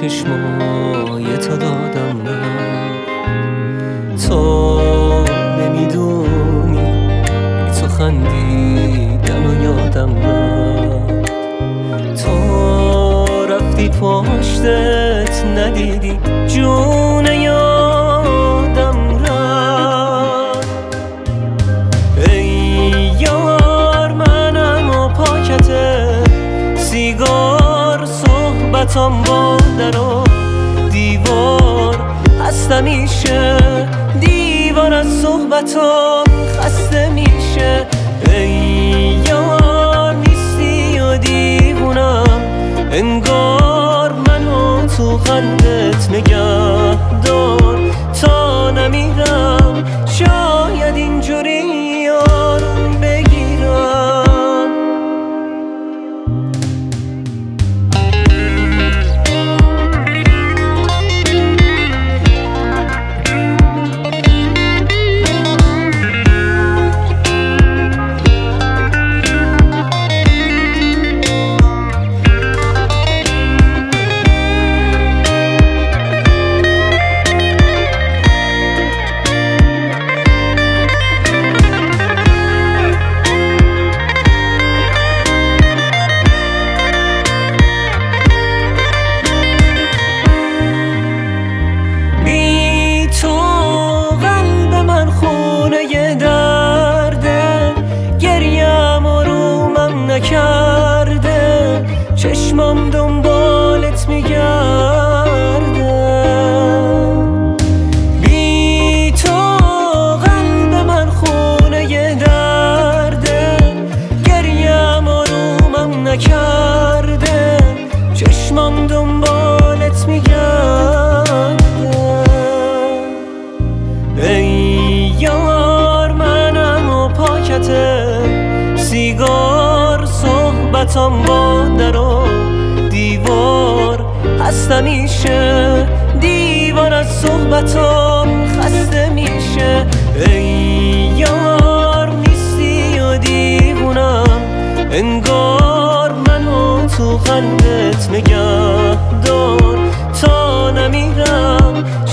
چشمای تو دادم من. تو نمیدونی بی تو خندیدن و یادم رفت. تو رفتی پشتت ندیدی جون یادم رفت. ای یار منم و پاکت سیگار صحبتام با در و دیوار هست همیشه. دیوار از صحبتام خسته میشه. ای یار نیستی و دیوونم انگار منو تو قلبت نگه دار تا نمیرم. شاید اینجوری یارم بگیرم. نکرده چشمام دنبالت میگرده. بی تو قلب من خونه درده. گریم آرومم نکرده چشمام دنبالت میگرده. ای یار منم و پاکت سیگار صحبتام با در و دیوار هست همیشه. دیوار از صحبتام خسته میشه. ای یار نیستی و دیوونم انگار منو تو قلبت نگه دار تا نمیرم.